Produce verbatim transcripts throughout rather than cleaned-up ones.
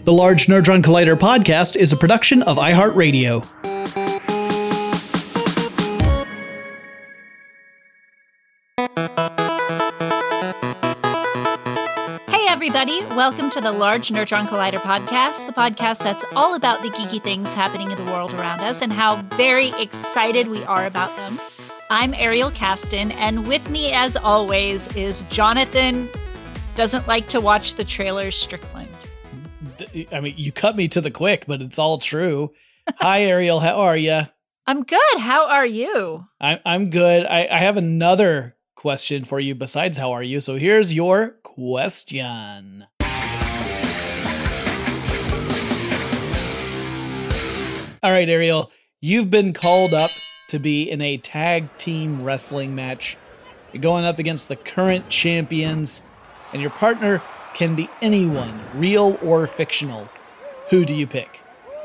The Large Nerdron Collider podcast is a production of iHeartRadio. Hey everybody, welcome to the Large Nerdron Collider podcast, the podcast that's all about the geeky things happening in the world around us and how very excited we are about them. I'm Ariel Caston, and with me as always is Jonathan, doesn't like to watch the trailers, Strickland. I mean, you cut me to the quick, but it's all true. Hi, Ariel. How are you? I'm good. How are you? I, I'm good. I, I have another question for you besides how are you. So here's your question. All right, Ariel, you've been called up to be in a tag team wrestling match. You're going up against the current champions, and your partner can be anyone, real or fictional. Who do you pick?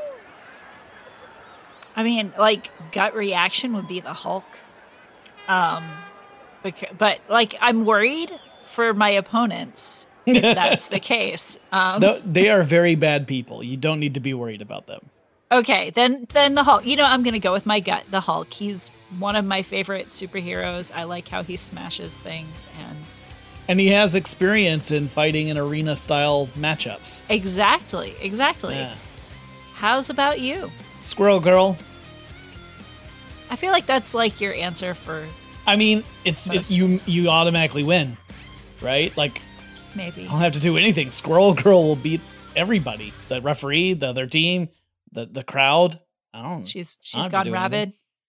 I mean, like, gut reaction would be the Hulk. Um, but, but like, I'm worried for my opponents if that's the case. Um, no, they are very bad people. You don't need to be worried about them. Okay, then then the Hulk. You know, I'm going to go with my gut, the Hulk. He's one of my favorite superheroes. I like how he smashes things, and And he has experience in fighting in arena-style matchups. Exactly, exactly. Yeah. How's about you? Squirrel Girl. I feel like that's like your answer for I mean, it's it, you you automatically win, right? Like, maybe. I don't have to do anything. Squirrel Girl will beat everybody. The referee, the other team, the, the crowd. I don't know. She's she's gone rabid.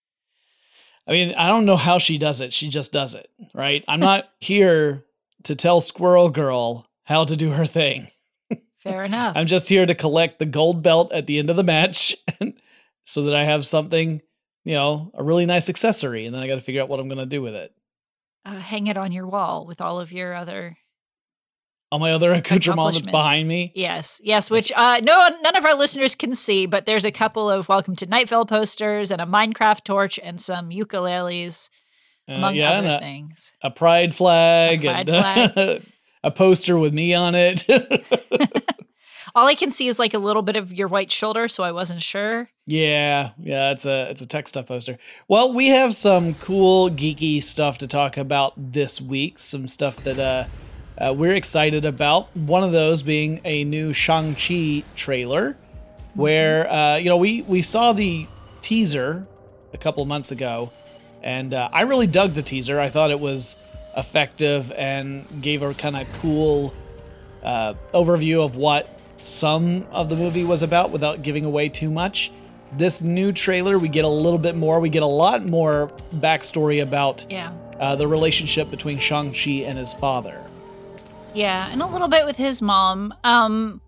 I mean, I don't know how she does it. She just does it, right? I'm not here to tell Squirrel Girl how to do her thing. Fair enough. I'm just here to collect the gold belt at the end of the match so that I have something, you know, a really nice accessory. And then I got to figure out what I'm going to do with it. Uh, hang it on your wall with all of your other... All my other accoutrement that's behind me. Yes, yes, which uh, no, none of our listeners can see, but there's a couple of Welcome to Night Vale posters and a Minecraft torch and some ukuleles. Among uh, yeah, other a, things. A pride flag. A pride and flag. A poster with me on it. All I can see is like a little bit of your white shoulder, so I wasn't sure. Yeah, yeah, it's a it's a tech stuff poster. Well, we have some cool geeky stuff to talk about this week. Some stuff that uh, uh, we're excited about. One of those being a new Shang-Chi trailer, mm-hmm. where uh, you know we we saw the teaser a couple months ago. And uh, I really dug the teaser. I thought it was effective and gave a kind of cool uh, overview of what some of the movie was about without giving away too much. This new trailer, we get a little bit more. We get a lot more backstory about yeah. uh, the relationship between Shang-Chi and his father. Yeah, and a little bit with his mom. Um,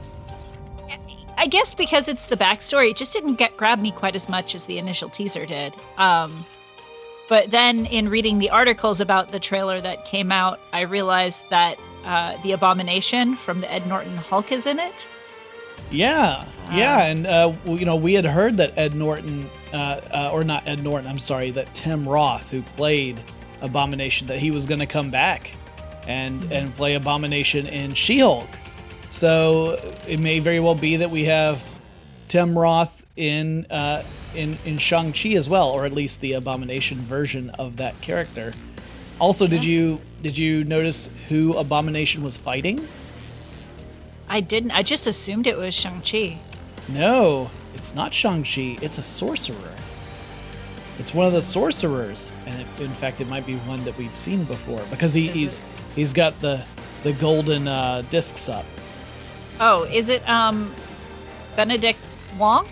I guess because it's the backstory, it just didn't get grab me quite as much as the initial teaser did. Um But then in reading the articles about the trailer that came out, I realized that uh, the Abomination from the Ed Norton Hulk is in it. Yeah, yeah. Uh, and, uh, you know, we had heard that Ed Norton, uh, uh, or not Ed Norton, I'm sorry, that Tim Roth, who played Abomination, that he was going to come back and, mm-hmm. and play Abomination in She-Hulk. So it may very well be that we have Tim Roth in... Uh, In, in Shang-Chi as well, or at least the Abomination version of that character. Also, did you did you notice who Abomination was fighting? I didn't. I just assumed it was Shang-Chi. No, it's not Shang-Chi. It's a sorcerer. It's one of the sorcerers, and it, in fact, it might be one that we've seen before because he, he's it? he's got the the golden uh, discs up. Oh, is it um Benedict Wong?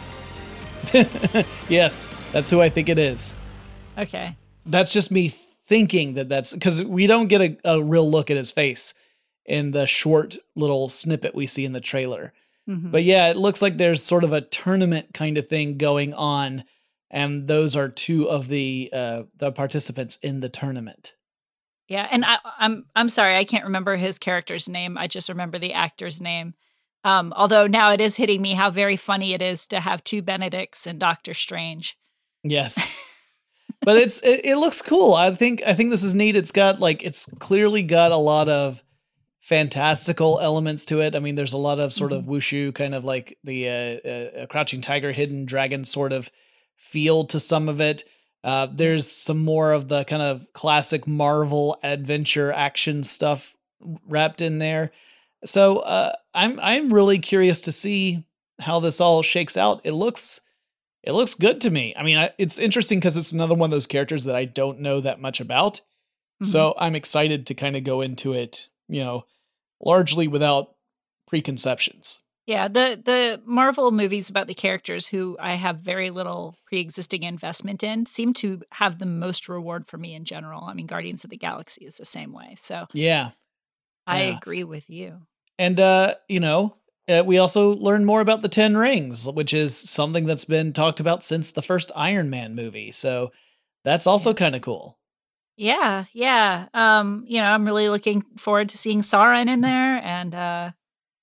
Yes, that's who I think it is. Okay. That's just me thinking that that's because we don't get a, a real look at his face in the short little snippet we see in the trailer. Mm-hmm. But yeah, it looks like there's sort of a tournament kind of thing going on. And those are two of the uh, the participants in the tournament. Yeah, and I, I'm I'm sorry, I can't remember his character's name. I just remember the actor's name. Um, although now it is hitting me how very funny it is to have two Benedicts in Doctor Strange. Yes. But it's it, it looks cool. I think I think this is neat. It's got like it's clearly got a lot of fantastical elements to it. I mean, there's a lot of sort Mhm. of wushu, kind of like the uh, uh, Crouching Tiger, Hidden Dragon sort of feel to some of it. Uh, Yeah. there's some more of the kind of classic Marvel adventure action stuff wrapped in there. So uh, I'm I'm really curious to see how this all shakes out. It looks it looks good to me. I mean, I, it's interesting because it's another one of those characters that I don't know that much about. Mhm. So I'm excited to kind of go into it, you know, largely without preconceptions. Yeah, the the Marvel movies about the characters who I have very little pre-existing investment in seem to have the most reward for me in general. I mean, Guardians of the Galaxy is the same way. So Yeah, I yeah. agree with you. And, uh, you know, uh, we also learned more about the Ten Rings, which is something that's been talked about since the first Iron Man movie. So that's also Yeah. kind of cool. Yeah, yeah. Um, you know, I'm really looking forward to seeing Sauron in there and uh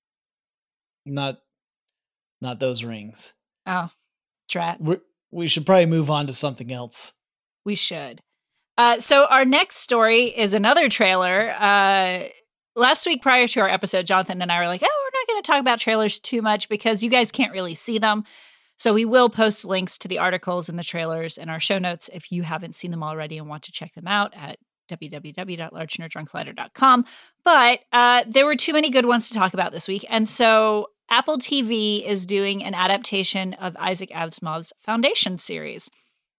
Not not those rings. oh, drat. we we should probably move on to something else. We should. Uh, so our next story is another trailer. Uh, last week, prior to our episode, Jonathan and I were like, "Oh, we're not going to talk about trailers too much because you guys can't really see them." So we will post links to the articles and the trailers in our show notes if you haven't seen them already and want to check them out at w w w dot large nerd drunk collider dot com. But uh, there were too many good ones to talk about this week, and so Apple T V is doing an adaptation of Isaac Asimov's Foundation series.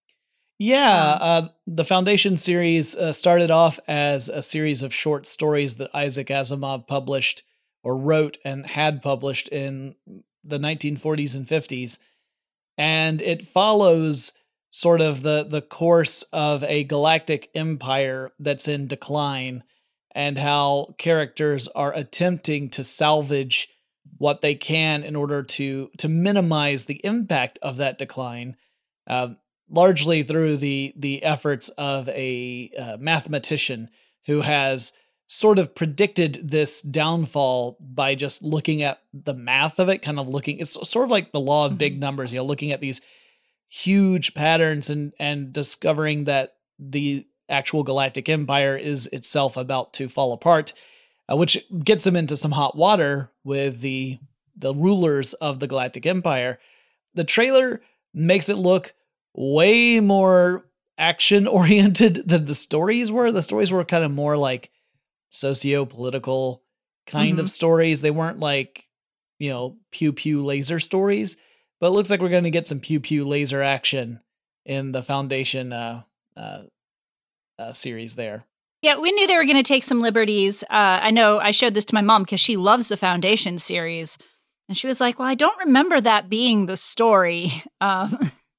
Yeah, Um, uh, the Foundation series uh, started off as a series of short stories that Isaac Asimov published or wrote and had published in the nineteen forties and fifties. And it follows sort of the, the course of a galactic empire that's in decline and how characters are attempting to salvage what they can in order to to minimize the impact of that decline. Um, Largely through the the efforts of a uh, mathematician who has sort of predicted this downfall by just looking at the math of it, kind of looking, it's sort of like the law of big mhm. numbers, you know, looking at these huge patterns and and discovering that the actual galactic empire is itself about to fall apart, uh, which gets him into some hot water with the the rulers of the galactic empire. The trailer makes it look way more action oriented than the stories were. The stories were kind of more like socio-political kind of Mhm. stories. They weren't like, you know, pew pew laser stories, but it looks like we're going to get some pew pew laser action in the Foundation uh, uh, uh, series there. Yeah, we knew they were going to take some liberties. Uh, I know I showed this to my mom because she loves the Foundation series. And she was like, well, I don't remember that being the story. Um,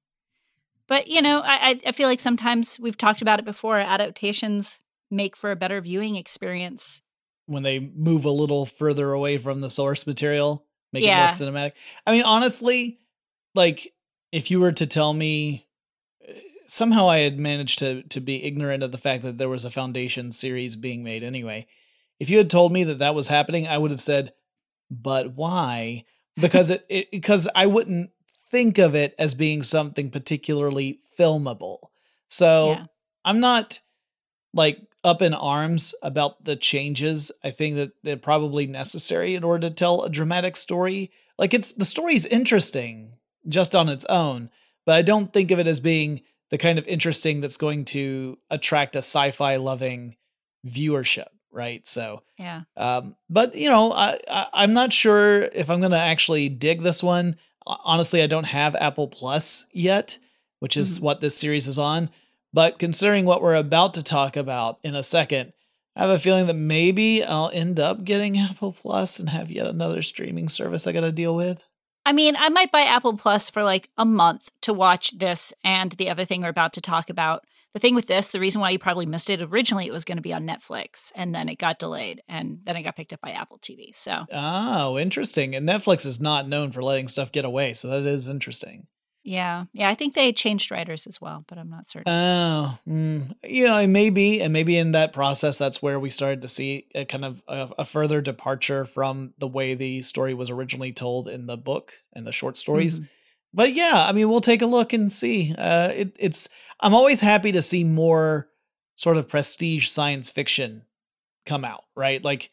but, you know, I, I I feel like sometimes we've talked about it before. Adaptations make for a better viewing experience. When they move a little further away from the source material, make it more Yeah. cinematic. I mean, honestly, like if you were to tell me uh, somehow I had managed to to be ignorant of the fact that there was a Foundation series being made anyway. If you had told me that that was happening, I would have said, "But why?" Because it, it because I wouldn't think of it as being something particularly filmable. So Yeah. I'm not like up in arms about the changes. I think that they're probably necessary in order to tell a dramatic story. Like it's the story's interesting just on its own, but I don't think of it as being the kind of interesting that's going to attract a sci-fi loving viewership, right? So, Yeah. um, but you know, I, I I'm not sure if I'm gonna actually dig this one. Ho- Honestly, I don't have Apple Plus yet, which is Mhm. what this series is on. But considering what we're about to talk about in a second, I have a feeling that maybe I'll end up getting Apple Plus and have yet another streaming service I got to deal with. I mean, I might buy Apple Plus for like a month to watch this and the other thing we're about to talk about. The thing with this, the reason why you probably missed it originally, it was going to be on Netflix and then it got delayed and then it got picked up by Apple T V. So, Oh, interesting. And Netflix is not known for letting stuff get away, so that is interesting. yeah. Yeah. I think they changed writers as well, but I'm not certain. Oh, mm, you know, it may be, and maybe in that process, that's where we started to see a kind of a, a further departure from the way the story was originally told in the book and the short stories. Mhm. But yeah, I mean, we'll take a look and see. Uh, it, it's I'm always happy to see more sort of prestige science fiction come out, right? Like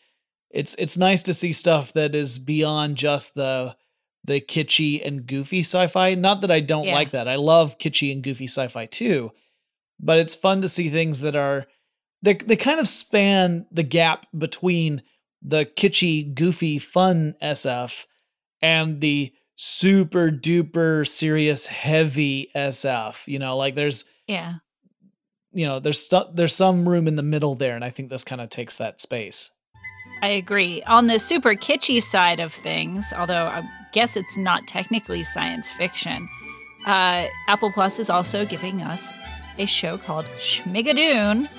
it's it's nice to see stuff that is beyond just the the kitschy and goofy sci-fi. Not that I don't Yeah. like that. I love kitschy and goofy sci-fi too, but it's fun to see things that are they they kind of span the gap between the kitschy, goofy, fun S F and the super duper serious, heavy S F. You know, like there's Yeah. you know there's stu- there's some room in the middle there, and I think this kind of takes that space. I agree. On the super kitschy side of things, although I guess it's not technically science fiction, uh, Apple Plus is also giving us a show called Schmigadoon,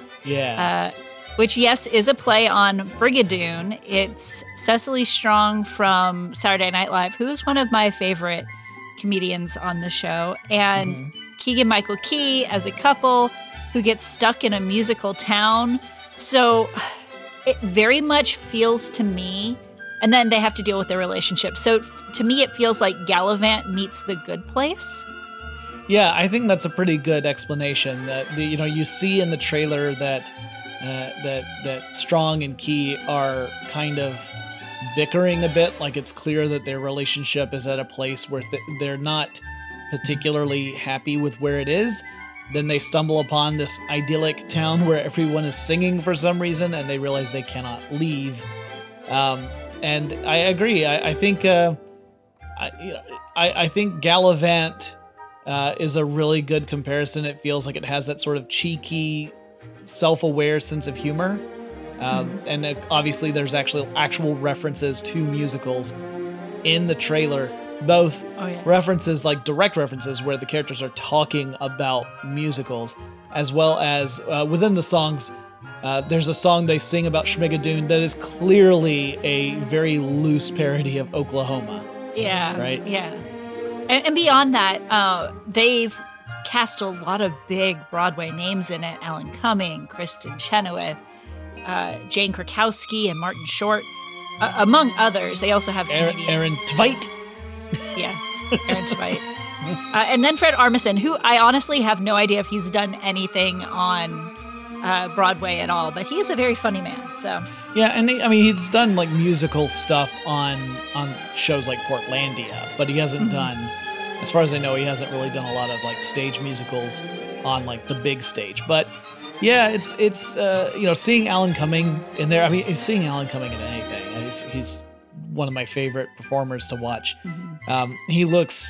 Yeah. uh, which, yes, is a play on Brigadoon. It's Cecily Strong from Saturday Night Live, who is one of my favorite comedians on the show, and Mhm. Keegan-Michael Key as a couple who gets stuck in a musical town. So it very much feels to me, and then they have to deal with their relationship. So to me, it feels like Gallivant meets The Good Place. Yeah, I think that's a pretty good explanation. That the, you know you see in the trailer that uh, that that Strong and Key are kind of bickering a bit. Like it's clear that their relationship is at a place where th- they're not particularly happy with where it is. Then they stumble upon this idyllic town where everyone is singing for some reason, and they realize they cannot leave. Um, and I agree. I, I think uh, I, you know, I I think Gallivant uh, is a really good comparison. It feels like it has that sort of cheeky, self-aware sense of humor. Um, and it, obviously, there's actually actual references to musicals in the trailer. Both Oh, yeah. references, like direct references, where the characters are talking about musicals, as well as uh, within the songs. Uh, there's a song they sing about Schmigadoon that is clearly a very loose parody of Oklahoma. Yeah. Right? Yeah. And, and beyond that, uh, they've cast a lot of big Broadway names in it. Alan Cumming, Kristen Chenoweth, uh, Jane Krakowski, and Martin Short, uh, among others. They also have Aaron, comedians. Aaron Tveit. Yes, Aaron Tveit. Uh, and then Fred Armisen, who I honestly have no idea if he's done anything on uh, Broadway at all, but he's a very funny man. So Yeah, and he, I mean he's done like musical stuff on on shows like Portlandia, but he hasn't done, as far as I know, he hasn't really done a lot of like stage musicals on like the big stage. But yeah, it's it's uh, you know seeing Alan Cumming in there. I mean, seeing Alan Cumming in anything, he's he's one of my favorite performers to watch. Um, he looks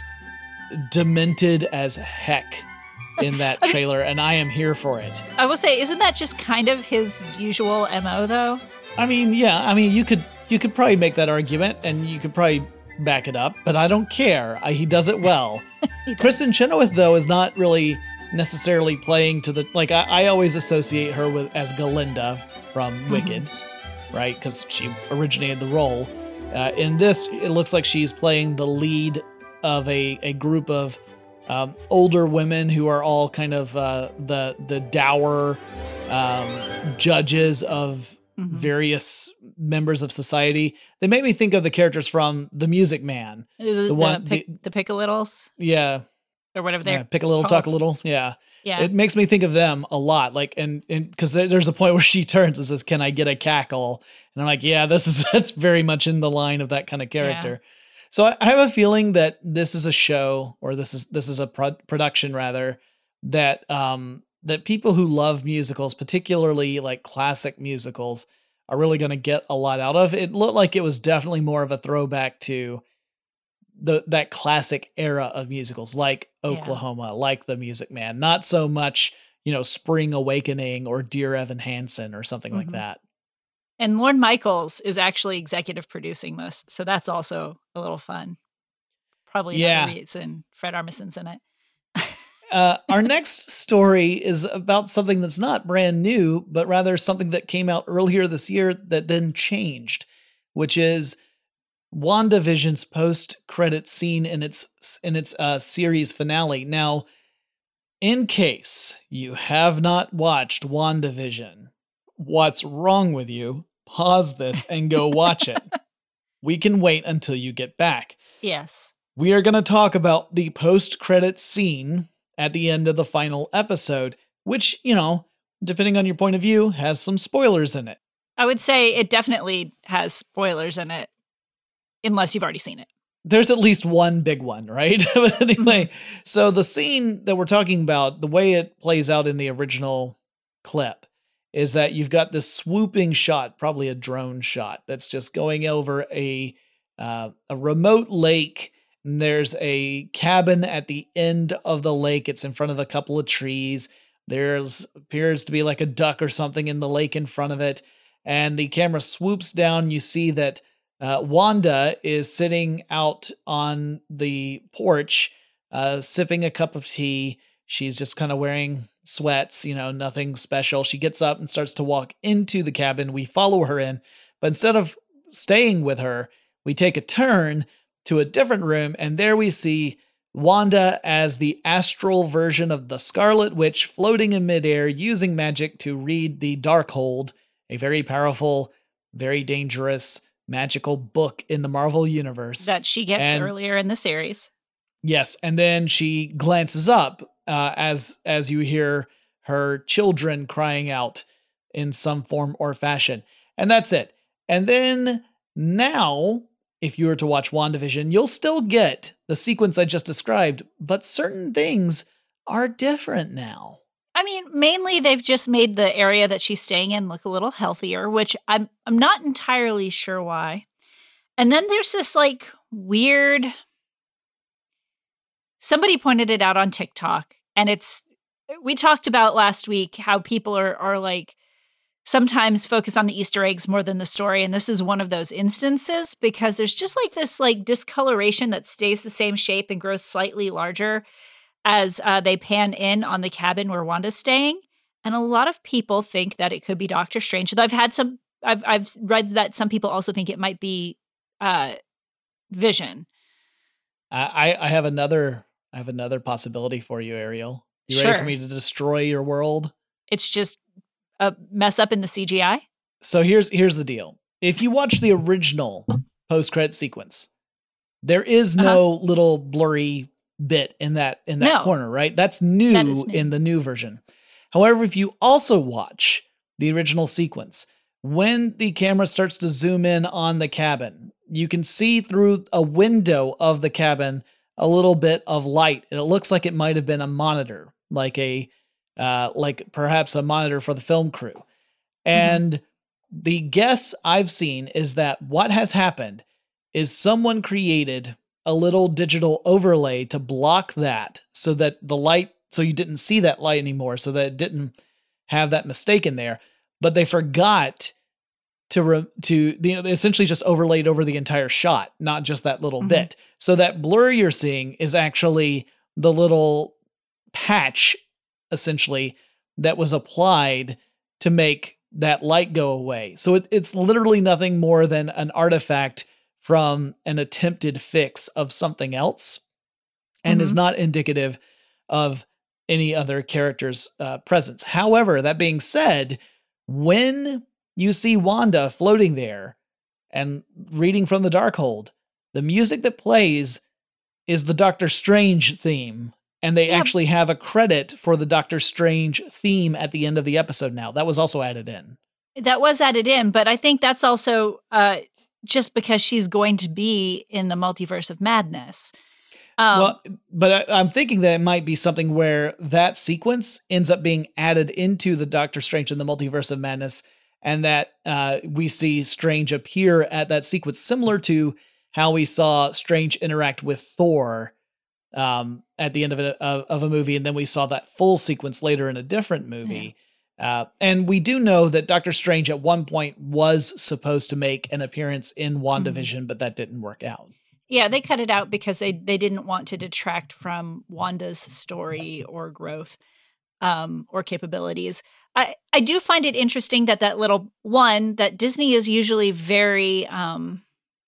demented as heck in that trailer, and I am here for it. I will say, isn't that just kind of his usual M O though? I mean, yeah, I mean, you could you could probably make that argument, and you could probably back it up, but I don't care. I, he does it well. He does. Kristen Chenoweth, though, is not really necessarily playing to the like. I, I always associate her with as Galinda from Wicked, right? Because she originated the role. Uh, in this, it looks like she's playing the lead of a, a group of um, older women who are all kind of uh, the the dour um, judges of Mhm. various members of society. They make me think of the characters from The Music Man. The, the, one- pick, the- the Pickalittles Yeah, or whatever they're yeah, pick a little, called. talk a little. Yeah. Yeah. It makes me think of them a lot. Like, and and because there's a point where she turns and says, "Can I get a cackle?" And I'm like, "Yeah, this is that's very much in the line of that kind of character." So I, I have a feeling that this is a show, or this is this is a pro- production rather, that um that people who love musicals, particularly like classic musicals, are really going to get a lot out of. It looked like it was definitely more of a throwback to the that classic era of musicals, like Yeah. Oklahoma, like The Music Man. Not so much, you know, Spring Awakening or Dear Evan Hansen or something like Mhm. that. And Lorne Michaels is actually executive producing this, so that's also a little fun. Probably Yeah. another reason Fred Armisen's in it. Uh, our next story is about something that's not brand new, but rather something that came out earlier this year that then changed, which is WandaVision's post-credit scene in its in its uh, series finale. Now, in case you have not watched WandaVision, what's wrong with you? Pause this and go watch it. We can wait until you get back. Yes. We are going to talk about the post-credit scene at the end of the final episode, which, you know, depending on your point of view, has some spoilers in it. I would say it definitely has spoilers in it, unless you've already seen it. There's at least one big one, right? But anyway, mm-hmm. So the scene that we're talking about, the way it plays out in the original clip, is that you've got this swooping shot, probably a drone shot, that's just going over a uh, a remote lake. And there's a cabin at the end of the lake. It's in front of a couple of trees. There's appears to be like a duck or something in the lake in front of it. And the camera swoops down. You see that uh, Wanda is sitting out on the porch, uh, sipping a cup of tea. She's just kind of wearing sweats, you know, nothing special. She gets up and starts to walk into the cabin. We follow her in, but instead of staying with her, we take a turn to a different room, and there we see Wanda as the astral version of the Scarlet Witch floating in midair using magic to read the Darkhold, a very powerful, very dangerous, magical book in the Marvel Universe. That she gets and, earlier in the series. Yes, and then she glances up uh, as as you hear her children crying out in some form or fashion. And that's it. And then now, if you were to watch WandaVision, you'll still get the sequence I just described, but certain things are different now. I mean, mainly they've just made the area that she's staying in look a little healthier, which I'm I'm not entirely sure why. And then there's this like weird, somebody pointed it out on TikTok, and it's, we talked about last week how people are are like sometimes focus on the Easter eggs more than the story. And this is one of those instances because there's just like this like discoloration that stays the same shape and grows slightly larger as uh, they pan in on the cabin where Wanda's staying. And a lot of people think that it could be Doctor Strange. So I've had some, I've, I've read that some people also think it might be uh, Vision. I, I have another, I have another possibility for you, Ariel. You Sure. ready for me to destroy your world? It's just a mess up in the C G I? So here's here's the deal. If you watch the original post-credit sequence, there is no uh-huh. little blurry bit in that in that no. corner, right? That's new, that is new in the new version. However, if you also watch the original sequence, when the camera starts to zoom in on the cabin, you can see through a window of the cabin a little bit of light. And it looks like it might have been a monitor, like a Uh, like perhaps a monitor for the film crew. And mm-hmm. the guess I've seen is that what has happened is someone created a little digital overlay to block that so that the light, so you didn't see that light anymore, so that it didn't have that mistake in there. But they forgot to, re- to you know, they essentially just overlaid over the entire shot, not just that little mm-hmm. bit. So that blur you're seeing is actually the little patch essentially that was applied to make that light go away. So it, it's literally nothing more than an artifact from an attempted fix of something else, and mm-hmm. is not indicative of any other character's uh, presence. However, that being said, when you see Wanda floating there and reading from the Darkhold, the music that plays is the Doctor Strange theme. And they yep. actually have a credit for the Doctor Strange theme at the end of the episode now. That was also added in. That was added in, but I think that's also uh, just because she's going to be in the Multiverse of Madness. Um, well, but I, I'm thinking that it might be something where that sequence ends up being added into the Doctor Strange in the Multiverse of Madness, and that uh, we see Strange appear at that sequence, similar to how we saw Strange interact with Thor um, at the end of a, of a movie. And then we saw that full sequence later in a different movie. Yeah. Uh, and we do know that Doctor Strange at one point was supposed to make an appearance in WandaVision, mm-hmm. but that didn't work out. Yeah, they cut it out because they, they didn't want to detract from Wanda's story or growth um, or capabilities. I, I do find it interesting that that little one, that Disney is usually very, um,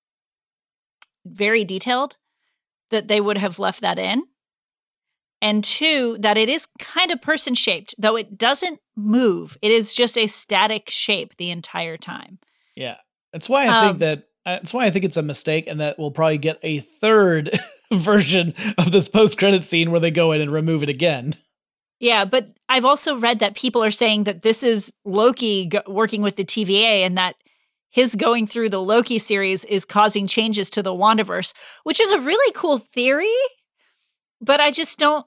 very detailed, that they would have left that in. And two, that it is kind of person-shaped, though it doesn't move. It is just a static shape the entire time. Yeah. That's why I um, think that, that's why I think it's a mistake, and that we'll probably get a third version of this post-credit scene where they go in and remove it again. Yeah, but I've also read that people are saying that this is Loki go- working with the T V A and that his going through the Loki series is causing changes to the Wandaverse, which is a really cool theory, but I just don't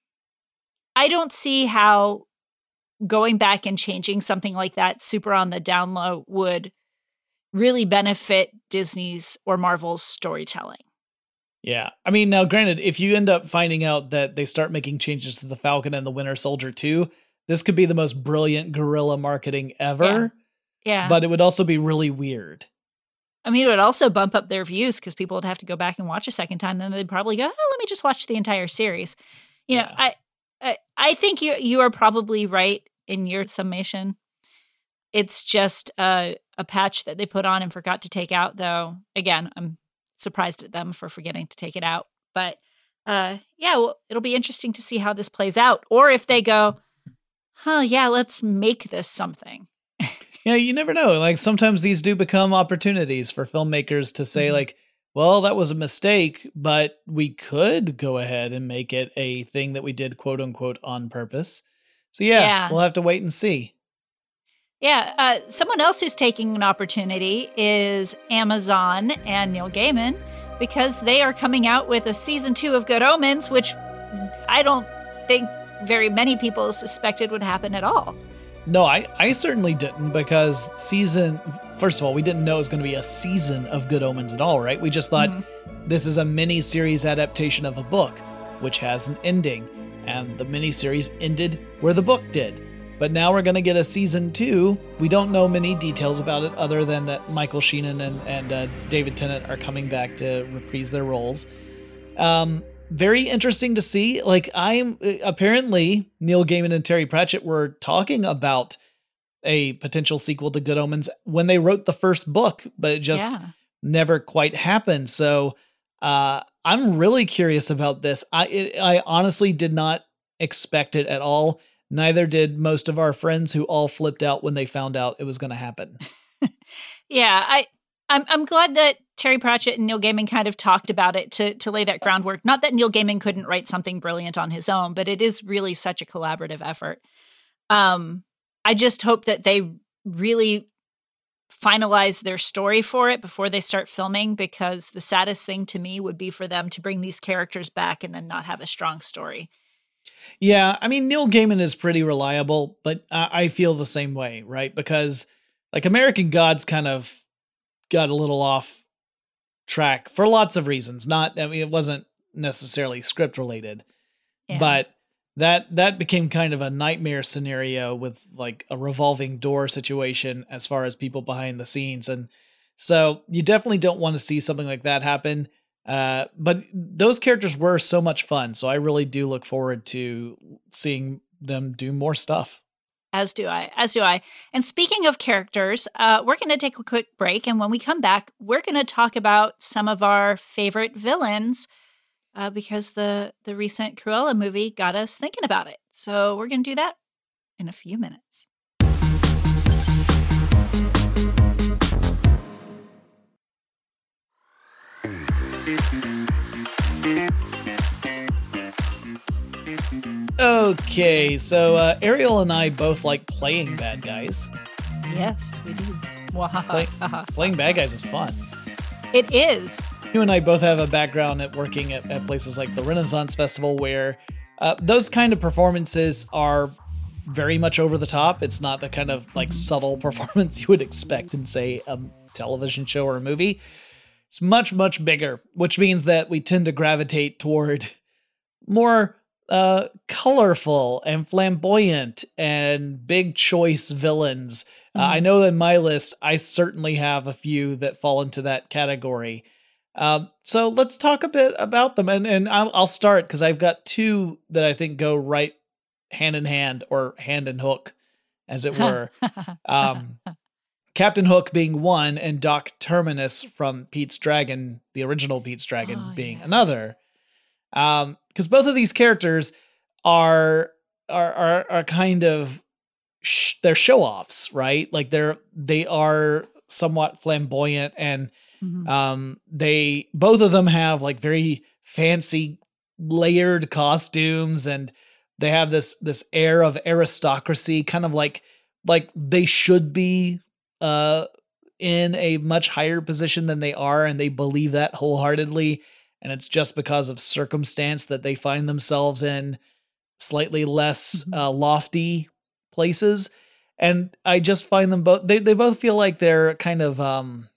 I don't see how going back and changing something like that super on the down low would really benefit Disney's or Marvel's storytelling. Yeah. I mean, now granted, if you end up finding out that they start making changes to the Falcon and the Winter Soldier too, this could be the most brilliant guerrilla marketing ever. Yeah. yeah. But it would also be really weird. I mean, it would also bump up their views because people would have to go back and watch a second time. Then they'd probably go, oh, let me just watch the entire series. You know, yeah. I, I I think you you are probably right in your summation. It's just a, a patch that they put on and forgot to take out, though. Again, I'm surprised at them for forgetting to take it out. But uh, yeah, well, it'll be interesting to see how this plays out. Or if they go, huh, yeah, let's make this something. Yeah, you never know. Like sometimes these do become opportunities for filmmakers to say mm-hmm. like, well, that was a mistake, but we could go ahead and make it a thing that we did quote unquote on purpose. So yeah, yeah. we'll have to wait and see. Yeah, uh, someone else who's taking an opportunity is Amazon and Neil Gaiman, because they are coming out with a season two of Good Omens, which I don't think very many people suspected would happen at all. No, I, I certainly didn't, because season, first of all, we didn't know it was going to be a season of Good Omens at all, right? We just thought mm-hmm. this is a mini-series adaptation of a book, which has an ending, and the mini-series ended where the book did. But now we're going to get a season two. We don't know many details about it other than that Michael Sheenan and, and uh, David Tennant are coming back to reprise their roles. Um, very interesting to see. Like I'm apparently Neil Gaiman and Terry Pratchett were talking about a potential sequel to Good Omens when they wrote the first book, but it just yeah. never quite happened. So uh, I'm really curious about this. I it, I honestly did not expect it at all. Neither did most of our friends who all flipped out when they found out it was going to happen. yeah, I, I'm I'm glad that Terry Pratchett and Neil Gaiman kind of talked about it to to lay that groundwork. Not that Neil Gaiman couldn't write something brilliant on his own, but it is really such a collaborative effort. Um, I just hope that they really finalize their story for it before they start filming, because the saddest thing to me would be for them to bring these characters back and then not have a strong story. Yeah, I mean, Neil Gaiman is pretty reliable, but I, I feel the same way, right? Because like American Gods kind of got a little off track for lots of reasons. Not, I mean, it wasn't necessarily script related, yeah. but that that became kind of a nightmare scenario with like a revolving door situation as far as people behind the scenes. And so you definitely don't want to see something like that happen. Uh, but those characters were so much fun. So I really do look forward to seeing them do more stuff. As do I, as do I. And speaking of characters, uh, we're going to take a quick break. And when we come back, we're going to talk about some of our favorite villains uh, because the, the recent Cruella movie got us thinking about it. So we're going to do that in a few minutes. Okay, so uh, Ariel and I both like playing bad guys. Yes, we do. Play, playing bad guys is fun. It is. You and I both have a background at working at, at places like the Renaissance Festival, where uh, those kind of performances are very much over the top. It's not the kind of like subtle performance you would expect in, say, a television show or a movie. It's much, much bigger, which means that we tend to gravitate toward more uh, colorful and flamboyant and big choice villains. Mm-hmm. Uh, I know in my list, I certainly have a few that fall into that category. Um, so let's talk a bit about them. And, and I'll, I'll start because I've got two that I think go right hand in hand, or hand and hook, as it were. um, Captain Hook being one, and Doc Terminus from Pete's Dragon, the original Pete's Dragon, oh, being yes. another. Um, because both of these characters are are are, are kind of sh- they're show-offs, right? Like they're they are somewhat flamboyant, and mm-hmm. um, they both of them have like very fancy layered costumes, and they have this this air of aristocracy, kind of like like they should be uh, in a much higher position than they are, and they believe that wholeheartedly. And it's just because of circumstance that they find themselves in slightly less uh, lofty places. And I just find them both, they, they both feel like they're kind of um,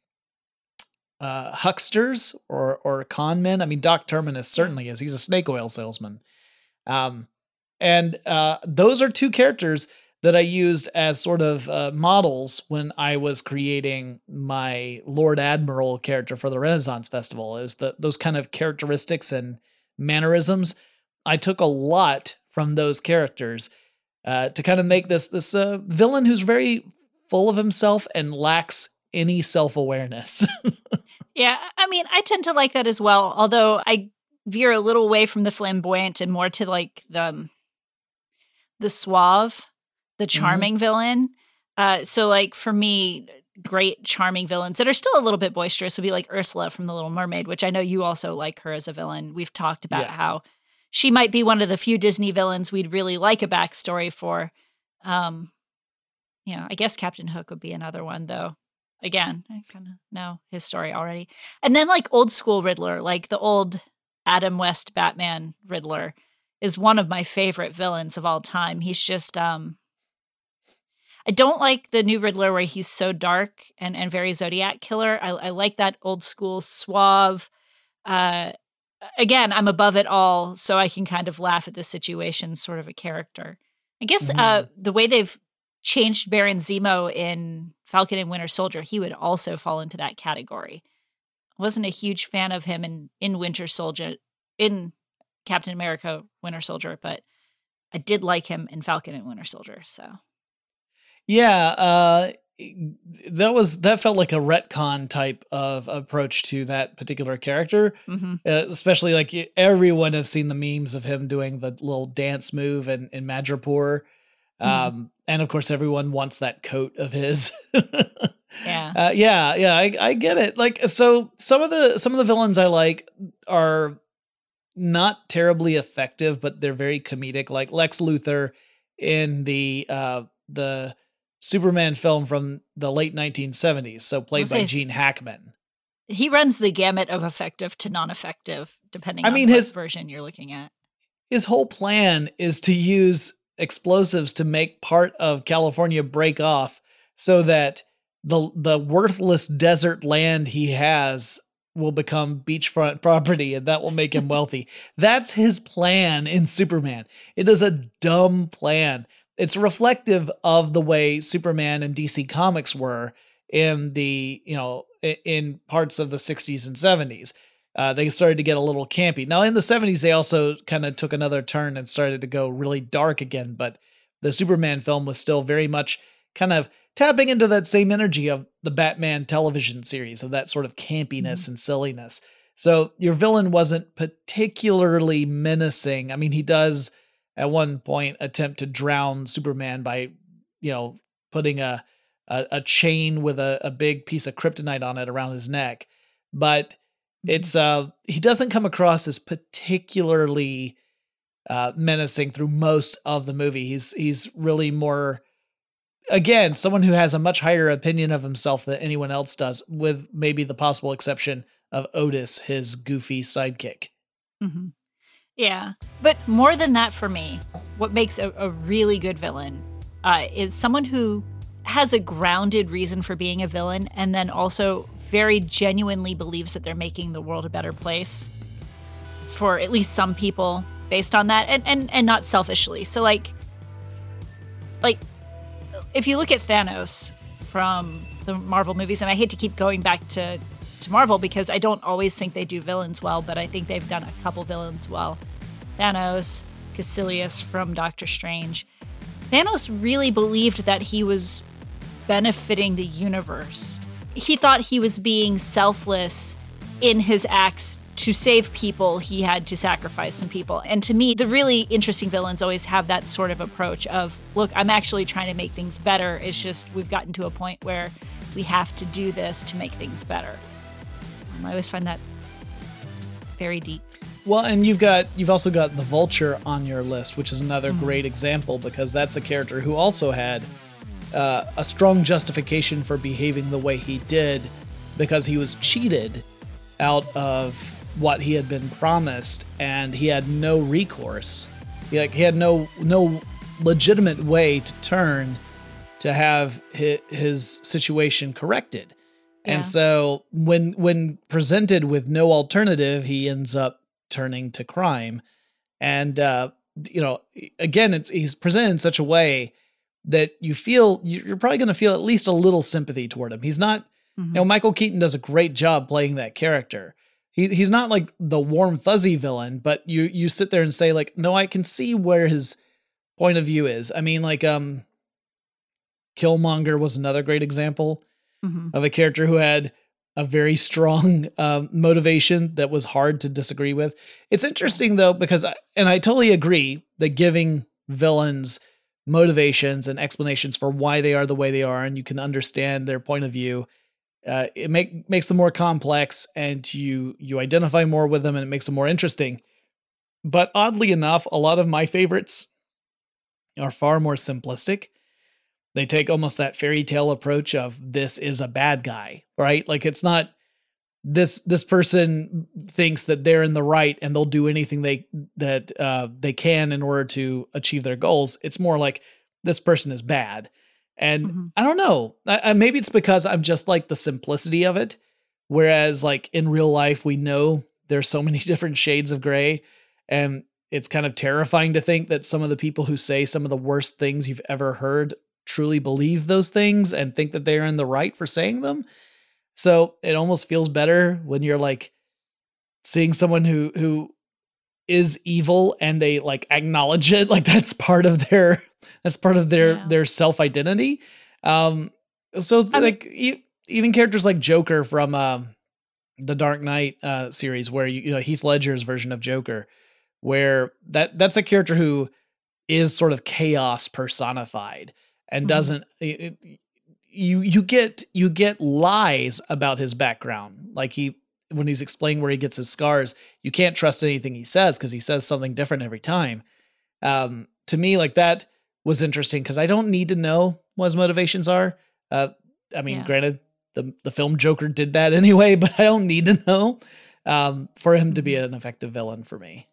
uh, hucksters or, or con men. I mean, Doc Terminus certainly is. He's a snake oil salesman. Um, and uh, those are two characters that I used as sort of uh, models when I was creating my Lord Admiral character for the Renaissance Festival. It was the, those kind of characteristics and mannerisms. I took a lot from those characters uh, to kind of make this this uh, villain who's very full of himself and lacks any self-awareness. Yeah, I mean, I tend to like that as well, although I veer a little away from the flamboyant and more to like the, the suave, the charming mm-hmm. villain. Uh, so like for me, great charming villains that are still a little bit boisterous would be like Ursula from The Little Mermaid, which I know you also like her as a villain. We've talked about yeah. how she might be one of the few Disney villains we'd really like a backstory for. Um, you know, I guess Captain Hook would be another one though. Again, I kind of know his story already. And then like old school Riddler, like the old Adam West Batman Riddler is one of my favorite villains of all time. He's just, um, I don't like the new Riddler where he's so dark and, and very Zodiac killer. I, I like that old school suave. Uh, again, I'm above it all, so I can kind of laugh at the situation sort of a character. I guess mm-hmm. uh, the way they've changed Baron Zemo in Falcon and Winter Soldier, he would also fall into that category. I wasn't a huge fan of him in, in Winter Soldier, in Captain America Winter Soldier, but I did like him in Falcon and Winter Soldier, so... Yeah, uh, that was that felt like a retcon type of approach to that particular character. Mm-hmm. Uh, especially like everyone has seen the memes of him doing the little dance move in, in Madripoor. Um, mm-hmm. And of course, everyone wants that coat of his. yeah, uh, yeah, yeah. I, I get it. Like, so some of the some of the villains I like are not terribly effective, but they're very comedic. Like Lex Luthor in the uh, the Superman film from the late nineteen seventies, so played by Gene Hackman. He runs the gamut of effective to non-effective, depending I on mean, what his, version you're looking at. His whole plan is to use explosives to make part of California break off so that the the worthless desert land he has will become beachfront property, and that will make him wealthy. That's his plan in Superman. It is a dumb plan. It's reflective of the way Superman and D C Comics were in the, you know, in parts of the sixties and seventies. Uh, they started to get a little campy. Now in the seventies, they also kind of took another turn and started to go really dark again. But the Superman film was still very much kind of tapping into that same energy of the Batman television series, of that sort of campiness mm-hmm. and silliness. So your villain wasn't particularly menacing. I mean, he does at one point attempt to drown Superman by, you know, putting a a, a chain with a, a big piece of kryptonite on it around his neck. But it's uh he doesn't come across as particularly uh, menacing through most of the movie. He's he's really more, again, someone who has a much higher opinion of himself than anyone else does, with maybe the possible exception of Otis, his goofy sidekick. Mm-hmm. Yeah, but more than that for me, what makes a, a really good villain uh, is someone who has a grounded reason for being a villain and then also very genuinely believes that they're making the world a better place for at least some people based on that, and, and, and not selfishly. So like, like if you look at Thanos from the Marvel movies, and I hate to keep going back to to Marvel because I don't always think they do villains well, but I think they've done a couple villains well. Thanos, Caecilius from Doctor Strange. Thanos really believed that he was benefiting the universe. He thought he was being selfless in his acts. To save people, he had to sacrifice some people. And to me, the really interesting villains always have that sort of approach of, look, I'm actually trying to make things better. It's just we've gotten to a point where we have to do this to make things better. Um, I always find that very deep. Well, and you've got you've also got the Vulture on your list, which is another Mm-hmm. great example because that's a character who also had uh, a strong justification for behaving the way he did because he was cheated out of what he had been promised, and he had no recourse. He, like he had no no legitimate way to turn to have his, his situation corrected. Yeah. And so when when presented with no alternative, he ends up turning to crime. And uh, you know, again, it's he's presented in such a way that you feel you're probably going to feel at least a little sympathy toward him. He's not, Mm-hmm. you know, Michael Keaton does a great job playing that character. He he's not like the warm fuzzy villain, but you you sit there and say like, no, I can see where his point of view is. I mean, like um, Killmonger was another great example Mm-hmm. of a character who had a very strong um, motivation that was hard to disagree with. It's interesting though, because, I, and I totally agree that giving villains motivations and explanations for why they are the way they are, and you can understand their point of view, uh, it make, makes them more complex, and you, you identify more with them, and it makes them more interesting. But oddly enough, a lot of my favorites are far more simplistic. They take almost that fairy tale approach of this is a bad guy, right? Like it's not this this person thinks that they're in the right and they'll do anything they that uh, they can in order to achieve their goals. It's more like this person is bad, and Mm-hmm. I don't know. I, I, maybe it's because I'm just like the simplicity of it. Whereas like in real life, we know there's so many different shades of gray, and it's kind of terrifying to think that some of the people who say some of the worst things you've ever heard truly believe those things and think that they're in the right for saying them. So it almost feels better when you're like seeing someone who, who is evil and they like acknowledge it. Like that's part of their, that's part of their, Yeah. their self-identity. Um, so I like e- even characters like Joker from, um, the Dark Knight, uh, series where you, you know, Heath Ledger's version of Joker, where that that's a character who is sort of chaos personified. And Mhm. doesn't it, it- you you get you get lies about his background, like he when he's explaining where he gets his scars, you can't trust anything he says because he says something different every time. Um, to me, like that was interesting because I don't need to know what his motivations are. Uh, I mean, Yeah. granted, the the film Joker did that anyway, but I don't need to know um, for him to be an effective villain for me.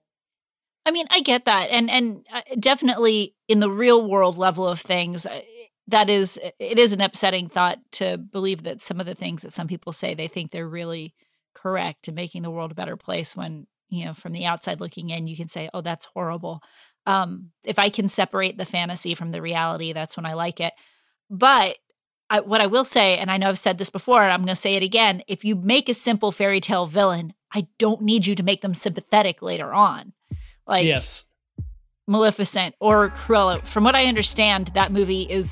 I mean, I get that, and and uh, definitely in the real world level of things, uh, that is it is an upsetting thought to believe that some of the things that some people say they think they're really correct and making the world a better place. When you know, from the outside looking in, you can say, "Oh, that's horrible." Um, if I can separate the fantasy from the reality, that's when I like it. But I, what I will say, and I know I've said this before, and I'm going to say it again: if you make a simple fairy tale villain, I don't need you to make them sympathetic later on. Like Yes. Maleficent or Cruella. From what I understand, that movie is,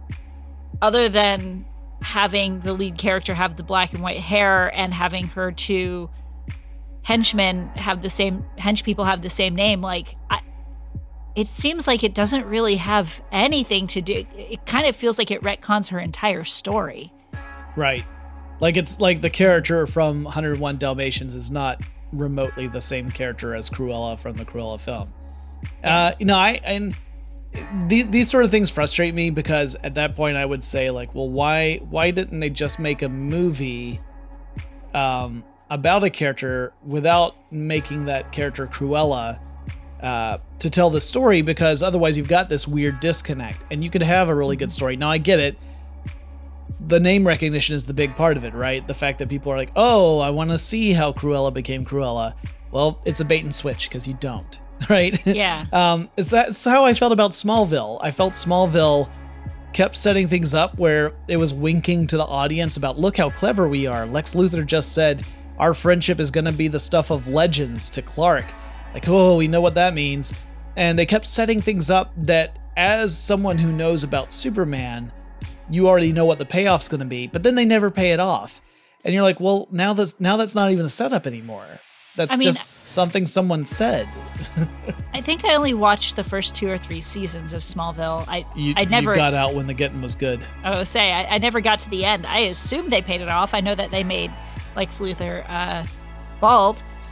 other than having the lead character have the black and white hair and having her two henchmen have the same, hench people have the same name, like, I, it seems like it doesn't really have anything to do. It kind of feels like it retcons her entire story. Right. Like it's like the character from one oh one Dalmatians is not remotely the same character as Cruella from the Cruella film. Uh, you know, I and these, these sort of things frustrate me because at that point I would say like, well, why why didn't they just make a movie um, about a character without making that character Cruella uh, to tell the story? Because otherwise you've got this weird disconnect, and you could have a really good story. Now I get it. The name recognition is the big part of it, right? The fact that people are like, oh, I want to see how Cruella became Cruella. Well, it's a bait and switch because you don't, right? Yeah. um, is that is how I felt about Smallville. I felt Smallville kept setting things up where it was winking to the audience about, look how clever we are. Lex Luthor just said, our friendship is going to be the stuff of legends to Clark. Like, oh, we know what that means. And they kept setting things up that as someone who knows about Superman, you already know what the payoff's going to be, but then they never pay it off. And you're like, well, now that's, now that's not even a setup anymore. That's I mean, just something someone said. I think I only watched the first two or three seasons of Smallville. I You, I never you got out when the getting was good. I would say I, I never got to the end. I assumed they paid it off. I know that they made Lex Luthor uh, bald,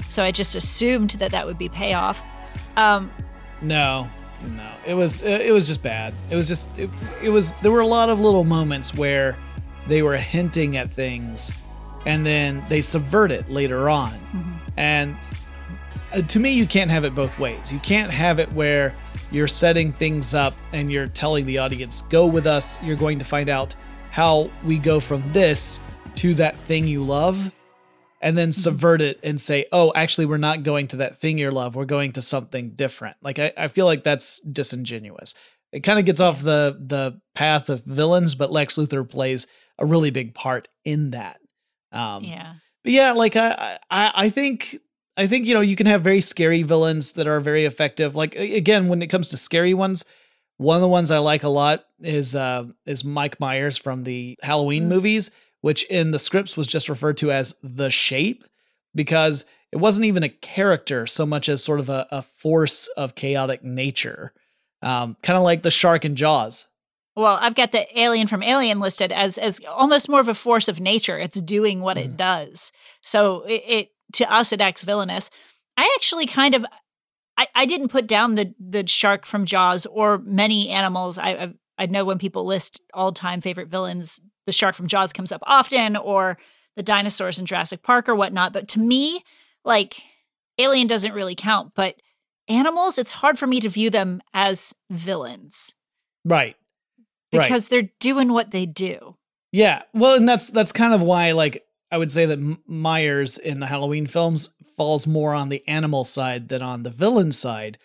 So I just assumed that that would be payoff. Um, no, no, it was it was just bad. It was just it, it was there were a lot of little moments where they were hinting at things, and then they subvert it later on. Mm-hmm. And uh, to me, you can't have it both ways. You can't have it where you're setting things up and you're telling the audience, "Go with us. You're going to find out how we go from this to that thing you love." And then subvert it and say, oh, actually, we're not going to that thing you love. We're going to something different. Like, I, I feel like that's disingenuous. It kind of gets off the the path of villains, but Lex Luthor plays a really big part in that. Um, yeah. But yeah, like, I, I, I think, I think, you know, you can have very scary villains that are very effective. Like, again, when it comes to scary ones, one of the ones I like a lot is, uh, is Mike Myers from the Halloween mm-hmm. movies, which in the scripts was just referred to as the Shape, because it wasn't even a character so much as sort of a, a force of chaotic nature, um, kind of like the shark in Jaws. Well, I've got the alien from Alien listed as as almost more of a force of nature. It's doing what mm. it does. So it, it to us it acts villainous. I actually kind of I, I didn't put down the the shark from Jaws or many animals. I I, I know when people list all time favorite villains, the shark from Jaws comes up often, or the dinosaurs in Jurassic Park or whatnot. But to me, like, Alien doesn't really count, but animals, it's hard for me to view them as villains. Right. Because right. they're doing what they do. Yeah. Well, and that's, that's kind of why, like, I would say that M- Myers in the Halloween films falls more on the animal side than on the villain side,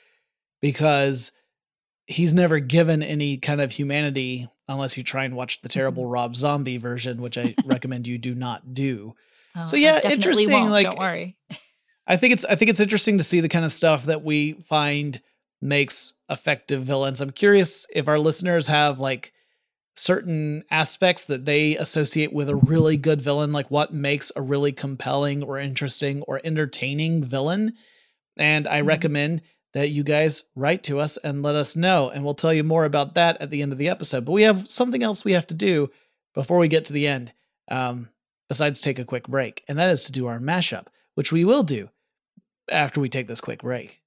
because he's never given any kind of humanity unless you try and watch the terrible Rob Zombie version, which I recommend you do not do. Oh, so yeah, I interesting. Won't, like, don't worry. I think it's I think it's interesting to see the kind of stuff that we find makes effective villains. I'm curious if our listeners have like certain aspects that they associate with a really good villain, like what makes a really compelling or interesting or entertaining villain. And I mm-hmm. recommend that you guys write to us and let us know, and we'll tell you more about that at the end of the episode. But we have something else we have to do before we get to the end, um, besides take a quick break, and that is to do our mashup, which we will do after we take this quick break.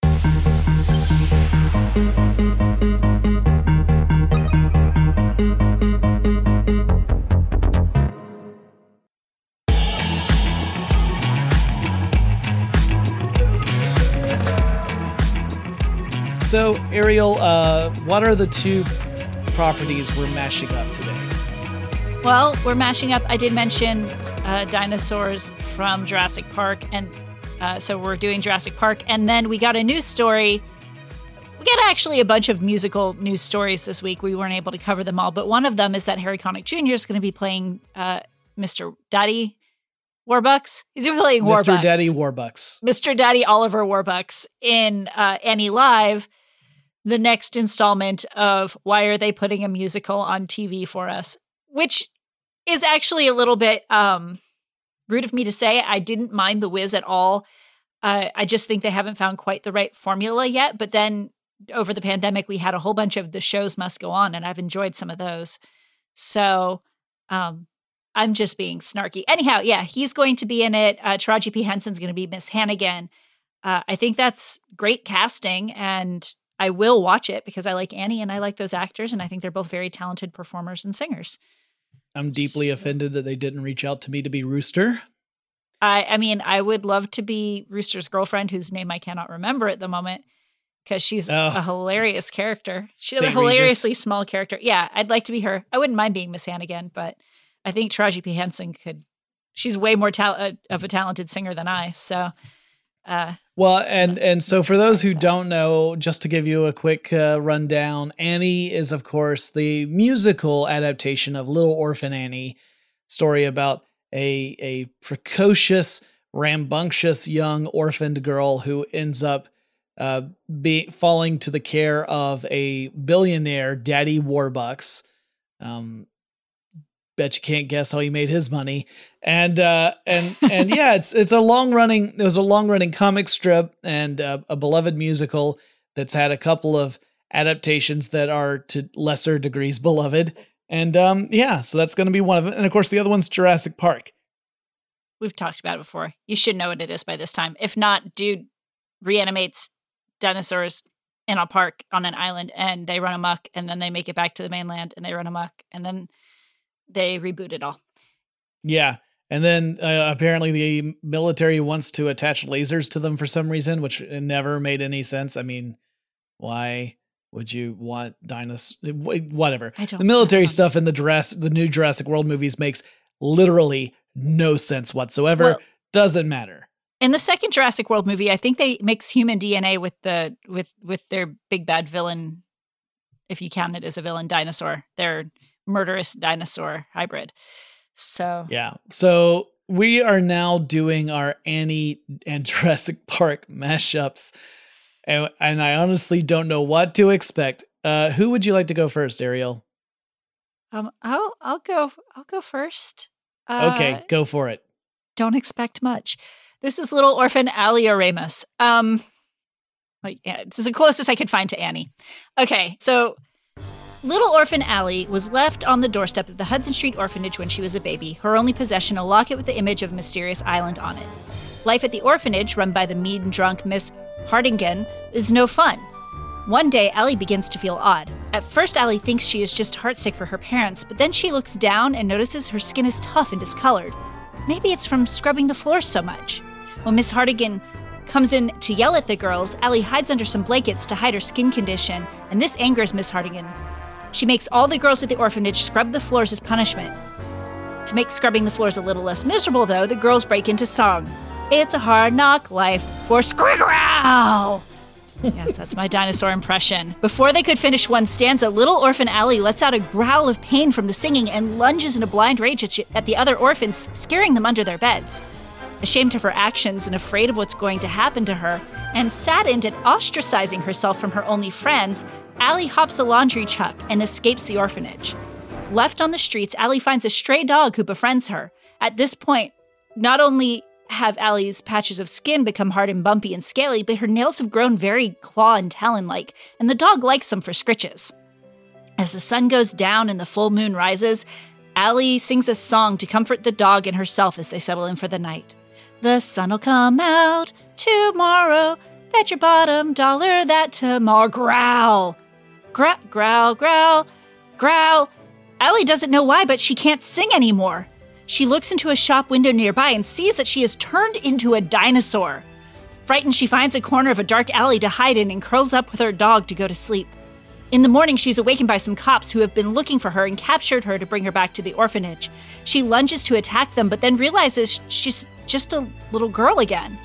So, Ariel, uh, what are the two properties we're mashing up today? Well, we're mashing up, I did mention uh, dinosaurs from Jurassic Park, and uh, so we're doing Jurassic Park, and then we got a news story. We got actually a bunch of musical news stories this week. We weren't able to cover them all, but one of them is that Harry Connick Junior is going to be playing uh, Mister Daddy Warbucks. He's going to be playing Warbucks. Mister Daddy Warbucks. Mister Daddy Oliver Warbucks in uh, Annie Live, the next installment of Why Are They Putting a Musical on T V for Us? Which is actually a little bit um, rude of me to say. I didn't mind The Wiz at all. Uh, I just think they haven't found quite the right formula yet. But then over the pandemic, we had a whole bunch of The Shows Must Go On, and I've enjoyed some of those. So um, I'm just being snarky. Anyhow, yeah, he's going to be in it. Uh, Taraji P. Henson's going to be Miss Hannigan. Uh, I think that's great casting, and I will watch it because I like Annie and I like those actors, and I think they're both very talented performers and singers. I'm deeply so, offended that they didn't reach out to me to be Rooster. I, I mean, I would love to be Rooster's girlfriend, whose name I cannot remember at the moment, because she's oh, a hilarious character. She's Saint a hilariously Regis. small character. Yeah, I'd like to be her. I wouldn't mind being Miss Hannigan, but I think Taraji P. Henson could. She's way more ta- uh, of a talented singer than I. So, uh, well, and and so for those who don't know, just to give you a quick uh, rundown, Annie is, of course, the musical adaptation of Little Orphan Annie, story about a a precocious, rambunctious young orphaned girl who ends up uh, be falling to the care of a billionaire, Daddy Warbucks. Um, bet you can't guess how he made his money. And uh, and and yeah, it's it's a long running. It was a long running comic strip and uh, a beloved musical that's had a couple of adaptations that are to lesser degrees beloved. And um, yeah, so that's going to be one of it. And of course, the other one's Jurassic Park. We've talked about it before. You should know what it is by this time. If not, dude reanimates dinosaurs in a park on an island and they run amok, and then they make it back to the mainland and they run amok, and then they reboot it all. Yeah. And then uh, apparently the military wants to attach lasers to them for some reason, which never made any sense. I mean, why would you want dinosaurs? Whatever. I don't the military know. stuff in the Jurassic, the new Jurassic World movies makes literally no sense whatsoever. Well, Doesn't matter. In the second Jurassic World movie, I think they mix human D N A with the with with their big bad villain, if you count it as a villain, dinosaur. Their murderous dinosaur hybrid. So yeah. So we are now doing our Annie and Jurassic Park mashups, and, and I honestly don't know what to expect. Uh, who would you like to go first, Ariel? Um, I'll I'll go I'll go first. Uh, Okay, go for it. Don't expect much. This is little orphan Allie Aramus. Um, like, yeah, this is the closest I could find to Annie. Okay, so little orphan Allie was left on the doorstep of the Hudson Street Orphanage when she was a baby, her only possession a locket with the image of a mysterious island on it. Life at the orphanage, run by the mean and drunk Miss Hardingen, is no fun. One day, Allie begins to feel odd. At first, Allie thinks she is just heartsick for her parents, but then she looks down and notices her skin is tough and discolored. Maybe it's from scrubbing the floors so much. When Miss Hardigan comes in to yell at the girls, Allie hides under some blankets to hide her skin condition, and this angers Miss Hardigan. She makes all the girls at the orphanage scrub the floors as punishment. To make scrubbing the floors a little less miserable, though, the girls break into song. It's a hard knock life for Squiggrowl! Yes, that's my dinosaur impression. Before they could finish one stanza, little orphan Allie lets out a growl of pain from the singing and lunges in a blind rage at the other orphans, scaring them under their beds. Ashamed of her actions and afraid of what's going to happen to her, and saddened at ostracizing herself from her only friends, Allie hops a laundry truck and escapes the orphanage. Left on the streets, Allie finds a stray dog who befriends her. At this point, not only have Allie's patches of skin become hard and bumpy and scaly, but her nails have grown very claw and talon-like, and the dog likes them for scritches. As the sun goes down and the full moon rises, Allie sings a song to comfort the dog and herself as they settle in for the night. The sun'll come out tomorrow, bet your bottom dollar that tomorrow. Growl! Growl, growl, growl, growl. Allie doesn't know why, but she can't sing anymore. She looks into a shop window nearby and sees that she has turned into a dinosaur. Frightened, she finds a corner of a dark alley to hide in and curls up with her dog to go to sleep. In the morning, she's awakened by some cops who have been looking for her and captured her to bring her back to the orphanage. She lunges to attack them, but then realizes she's just a little girl again.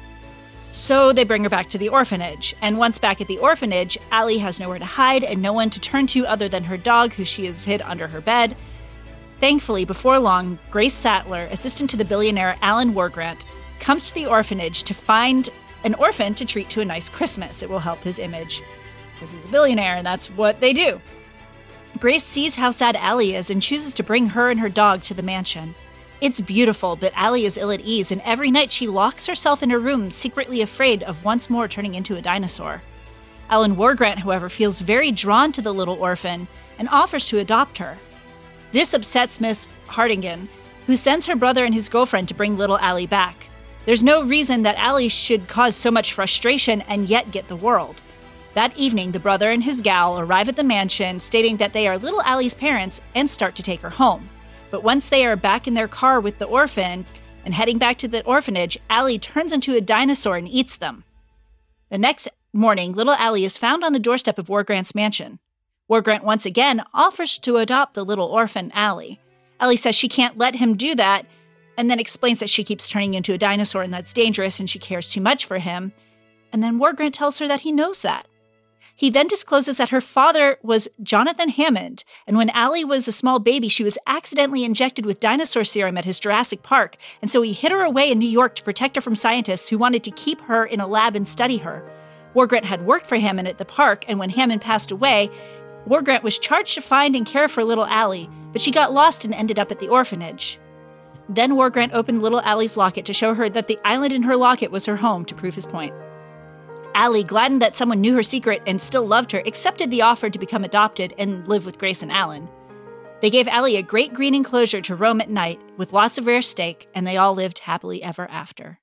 So they bring her back to the orphanage. And once back at the orphanage, Allie has nowhere to hide and no one to turn to other than her dog, who she has hid under her bed. Thankfully, before long, Grace Sattler, assistant to the billionaire Alan Wargrant, comes to the orphanage to find an orphan to treat to a nice Christmas. It will help his image, because he's a billionaire, and that's what they do. Grace sees how sad Allie is and chooses to bring her and her dog to the mansion. It's beautiful, but Allie is ill at ease, and every night she locks herself in her room, secretly afraid of once more turning into a dinosaur. Alan Wargrant, however, feels very drawn to the little orphan and offers to adopt her. This upsets Miss Hardingen, who sends her brother and his girlfriend to bring little Allie back. There's no reason that Allie should cause so much frustration and yet get the world. That evening, the brother and his gal arrive at the mansion, stating that they are little Allie's parents and start to take her home. But once they are back in their car with the orphan and heading back to the orphanage, Allie turns into a dinosaur and eats them. The next morning, little Allie is found on the doorstep of Wargrant's mansion. Wargrant once again offers to adopt the little orphan Allie. Allie says she can't let him do that, and then explains that she keeps turning into a dinosaur and that's dangerous and she cares too much for him. And then Wargrant tells her that he knows that. He then discloses that her father was Jonathan Hammond, and when Allie was a small baby, she was accidentally injected with dinosaur serum at his Jurassic Park, and so he hid her away in New York to protect her from scientists who wanted to keep her in a lab and study her. Wargrant had worked for Hammond at the park, and when Hammond passed away, Wargrant was charged to find and care for little Allie, but she got lost and ended up at the orphanage. Then Wargrant opened little Allie's locket to show her that the island in her locket was her home, to prove his point. Allie, gladdened that someone knew her secret and still loved her, accepted the offer to become adopted and live with Grace and Alan. They gave Allie a great green enclosure to roam at night, with lots of rare steak, and they all lived happily ever after.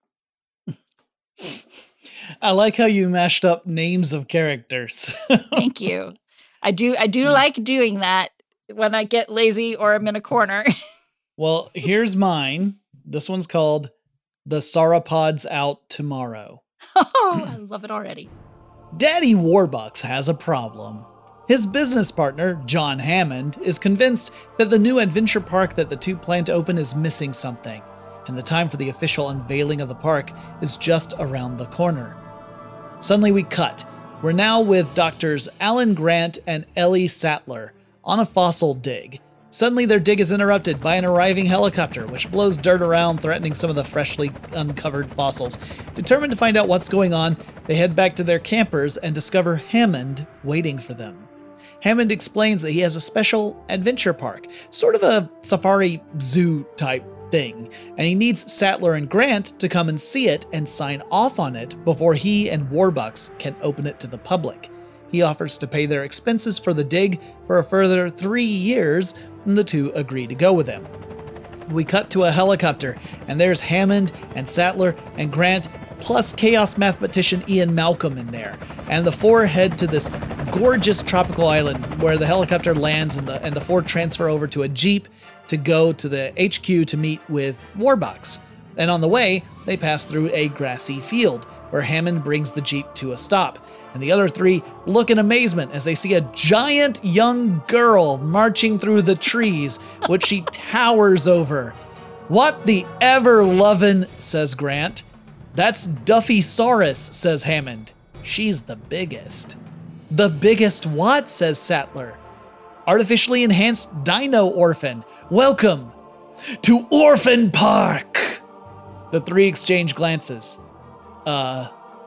I like how you mashed up names of characters. Thank you. I do I do like doing that when I get lazy or I'm in a corner. Well, here's mine. This one's called The Sauropods Out Tomorrow. Oh, I love it already. Daddy Warbucks has a problem. His business partner, John Hammond, is convinced that the new adventure park that the two plan to open is missing something, and the time for the official unveiling of the park is just around the corner. Suddenly we cut. We're now with Doctors Alan Grant and Ellie Sattler on a fossil dig. Suddenly their dig is interrupted by an arriving helicopter, which blows dirt around, threatening some of the freshly uncovered fossils. Determined to find out what's going on, they head back to their campers and discover Hammond waiting for them. Hammond explains that he has a special adventure park, sort of a safari zoo type thing, and he needs Sattler and Grant to come and see it and sign off on it before he and Warbucks can open it to the public. He offers to pay their expenses for the dig for a further three years, and the two agree to go with him. We cut to a helicopter, and there's Hammond and Sattler and Grant, plus chaos mathematician Ian Malcolm in there, and the four head to this gorgeous tropical island where the helicopter lands, and the, and the four transfer over to a jeep to go to the H Q to meet with Warbucks. And on the way, they pass through a grassy field where Hammond brings the jeep to a stop. And the other three look in amazement as they see a giant young girl marching through the trees, which she towers over. "What the ever-lovin'," says Grant. "That's Duffysaurus," says Hammond. "She's the biggest." "The biggest what?" says Sattler. "Artificially enhanced dino orphan. Welcome to Orphan Park." The three exchange glances. Uh,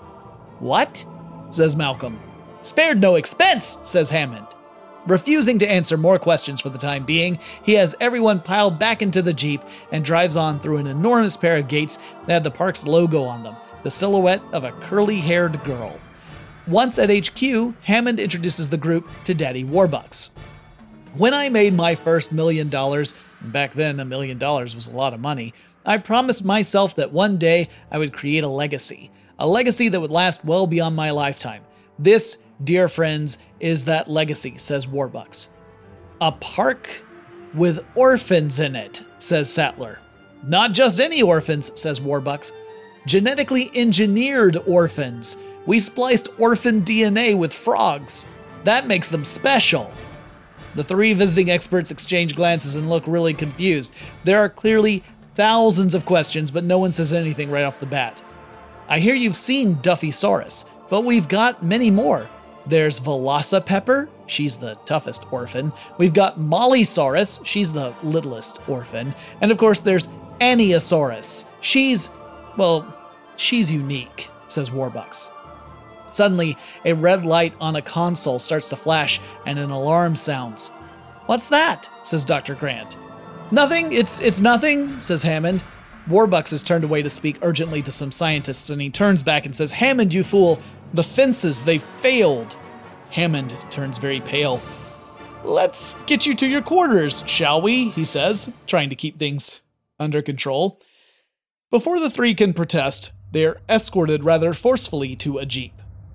what? Says Malcolm. "Spared no expense," says Hammond. Refusing to answer more questions for the time being, he has everyone piled back into the Jeep and drives on through an enormous pair of gates that have the park's logo on them, the silhouette of a curly-haired girl. Once at H Q, Hammond introduces the group to Daddy Warbucks. "When I made my first million dollars, back then a million dollars was a lot of money, I promised myself that one day I would create a legacy. A legacy that would last well beyond my lifetime. This, dear friends, is that legacy," says Warbucks. "A park with orphans in it," says Sattler. "Not just any orphans," says Warbucks. "Genetically engineered orphans. We spliced orphan D N A with frogs. That makes them special." The three visiting experts exchange glances and look really confused. There are clearly thousands of questions, but no one says anything right off the bat. "I hear you've seen Duffysaurus, but we've got many more. There's Velocipepper, she's the toughest orphan. We've got Mollysaurus, she's the littlest orphan. And of course there's Aniosaurus. She's, well, she's unique," says Warbucks. Suddenly, a red light on a console starts to flash and an alarm sounds. "What's that?" says Doctor Grant. "Nothing, it's it's nothing," says Hammond. Warbucks is turned away to speak urgently to some scientists, and he turns back and says, "Hammond, you fool, the fences, they failed." Hammond turns very pale. "Let's get you to your quarters, shall we?" he says, trying to keep things under control. Before the three can protest, they are escorted rather forcefully to a jeep.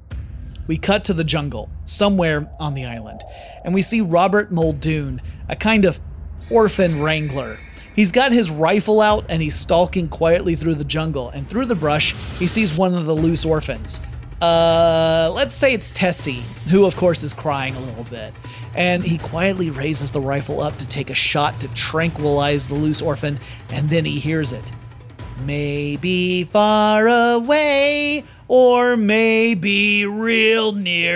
We cut to the jungle, somewhere on the island, and we see Robert Muldoon, a kind of orphan wrangler. He's got his rifle out and he's stalking quietly through the jungle, and through the brush, he sees one of the loose orphans. Uh, let's say it's Tessie, who of course is crying a little bit, and he quietly raises the rifle up to take a shot to tranquilize the loose orphan, and then he hears it. "Maybe far away, or maybe real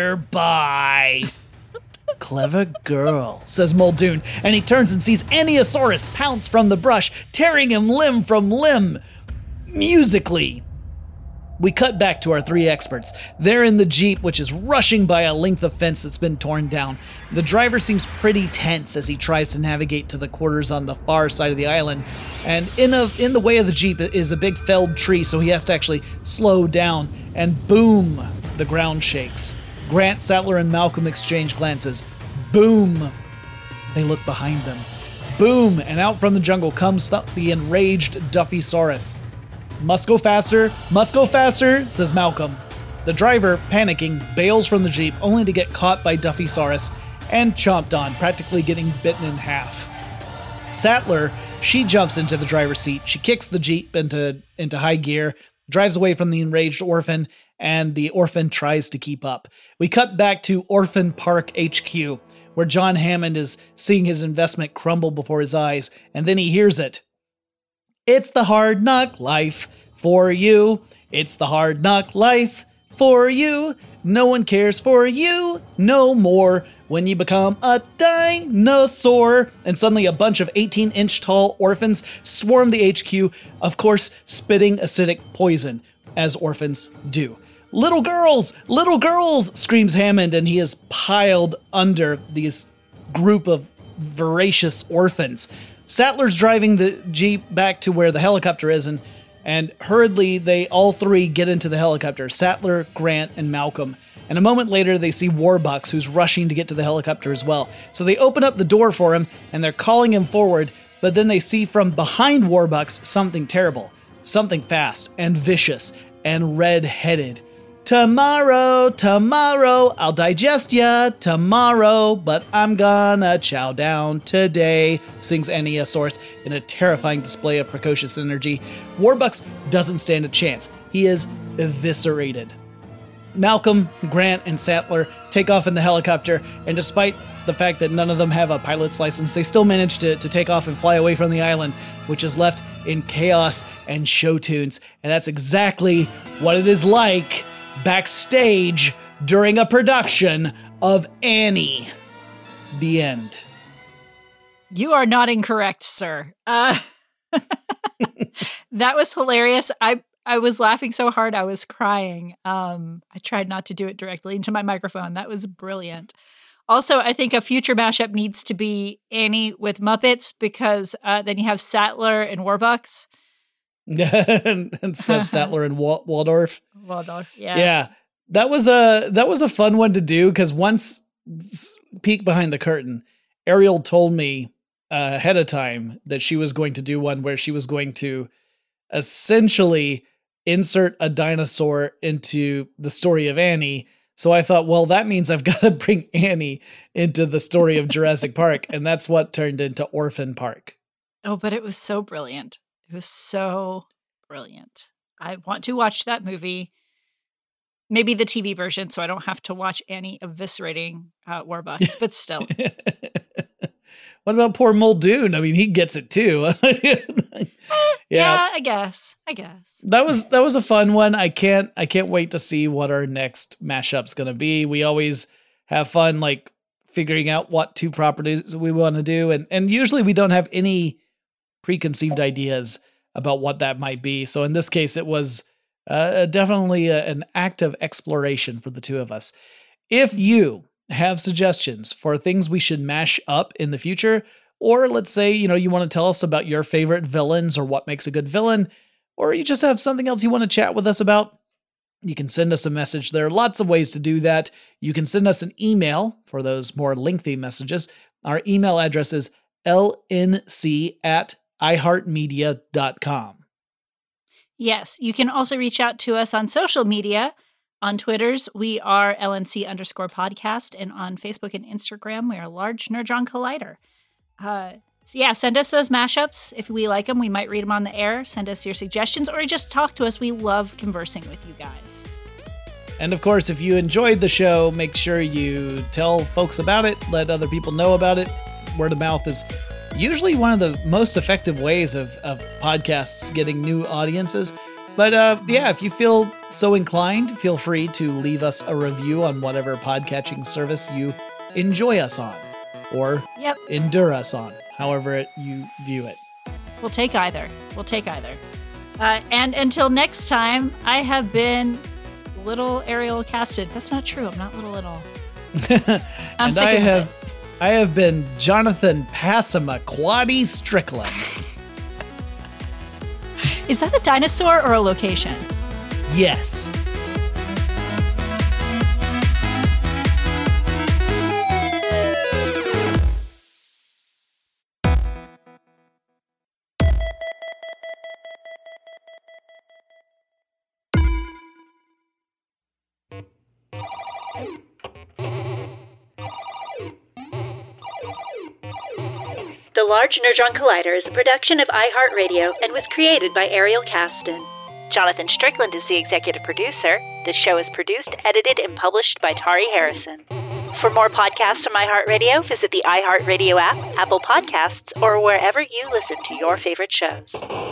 nearby." "Clever girl," says Muldoon, and he turns and sees Aniosaurus pounce from the brush, tearing him limb from limb, musically. We cut back to our three experts. They're in the Jeep, which is rushing by a length of fence that's been torn down. The driver seems pretty tense as he tries to navigate to the quarters on the far side of the island. And in a, in the way of the Jeep is a big felled tree, so he has to actually slow down. And boom, the ground shakes. Grant, Sattler, and Malcolm exchange glances. Boom. They look behind them. Boom! And out from the jungle comes the enraged Duffysaurus. Must go faster, must go faster, says Malcolm. The driver, panicking, bails from the Jeep only to get caught by Duffysaurus and chomped on, practically getting bitten in half. Sattler, she jumps into the driver's seat. She kicks the Jeep into, into high gear, drives away from the enraged orphan, and the orphan tries to keep up. We cut back to Orphan Park H Q, where John Hammond is seeing his investment crumble before his eyes, and then he hears it. It's the hard knock life for you. It's the hard knock life for you. No one cares for you no more when you become a dinosaur. And suddenly a bunch of eighteen inch tall orphans swarm the H Q, of course, spitting acidic poison, as orphans do. Little girls, little girls, screams Hammond, and he is piled under these group of voracious orphans. Sattler's driving the Jeep back to where the helicopter is, and, and hurriedly they all three get into the helicopter, Sattler, Grant, and Malcolm. And a moment later, they see Warbucks, who's rushing to get to the helicopter as well. So they open up the door for him, and they're calling him forward, but then they see from behind Warbucks something terrible, something fast and vicious and red-headed. Tomorrow, tomorrow, I'll digest ya tomorrow, but I'm gonna chow down today, sings Ankylosaurus in a terrifying display of precocious energy. Warbucks doesn't stand a chance. He is eviscerated. Malcolm, Grant, and Sattler take off in the helicopter, and despite the fact that none of them have a pilot's license, they still manage to, to take off and fly away from the island, which is left in chaos and show tunes. And that's exactly what it is like backstage during a production of Annie. The end. You are not incorrect, sir. Uh, that was hilarious. I I was laughing so hard I was crying. Um, I tried not to do it directly into my microphone. That was brilliant. Also, I think a future mashup needs to be Annie with Muppets, because uh, then you have Sattler and Warbucks. and, and Steph Statler and Wal- Waldorf. Waldorf, yeah. Yeah. That was a that was a fun one to do, because once, peek behind the curtain, Ariel told me uh, ahead of time that she was going to do one where she was going to essentially insert a dinosaur into the story of Annie. So I thought, well, that means I've got to bring Annie into the story of Jurassic Park, and that's what turned into Orphan Park. Oh, but it was so brilliant. It was so brilliant. I want to watch that movie. Maybe the T V version, so I don't have to watch Annie eviscerating uh, Warbucks, but still. What about poor Muldoon? I mean, he gets it too. yeah. yeah, I guess. I guess. That was that was a fun one. I can't I can't wait to see what our next mashup's gonna be. We always have fun like figuring out what two properties we want to do, and and usually we don't have any preconceived ideas about what that might be. So in this case, it was uh, definitely a, an act of exploration for the two of us. If you have suggestions for things we should mash up in the future, or let's say, you know, you want to tell us about your favorite villains or what makes a good villain, or you just have something else you want to chat with us about, you can send us a message. There are lots of ways to do that. You can send us an email for those more lengthy messages. Our email address is l n c at i heart media dot com. Yes, you can also reach out to us on social media. On Twitters, we are L N C underscore podcast, and on Facebook and Instagram, we are Large Nerdron Collider. Uh, so yeah, send us those mashups. If we like them, we might read them on the air. Send us your suggestions, or just talk to us. We love conversing with you guys. And of course, if you enjoyed the show, make sure you tell folks about it, let other people know about it. Word of mouth is usually one of the most effective ways of, of podcasts getting new audiences. But uh, yeah, if you feel so inclined, feel free to leave us a review on whatever podcatching service you enjoy us on, or yep. endure us on, however it, you view it. We'll take either. We'll take either. Uh, and until next time, I have been Little Ariel Casted. That's not true. I'm not Little Little. I'm and I have, it. I have been Jonathan Passamaquoddy Strickland. Is that a dinosaur or a location? Yes. The Large Nerdron Collider is a production of iHeartRadio and was created by Ariel Caston. Jonathan Strickland is the executive producer. The show is produced, edited, and published by Tari Harrison. For more podcasts from iHeartRadio, visit the iHeartRadio app, Apple Podcasts, or wherever you listen to your favorite shows.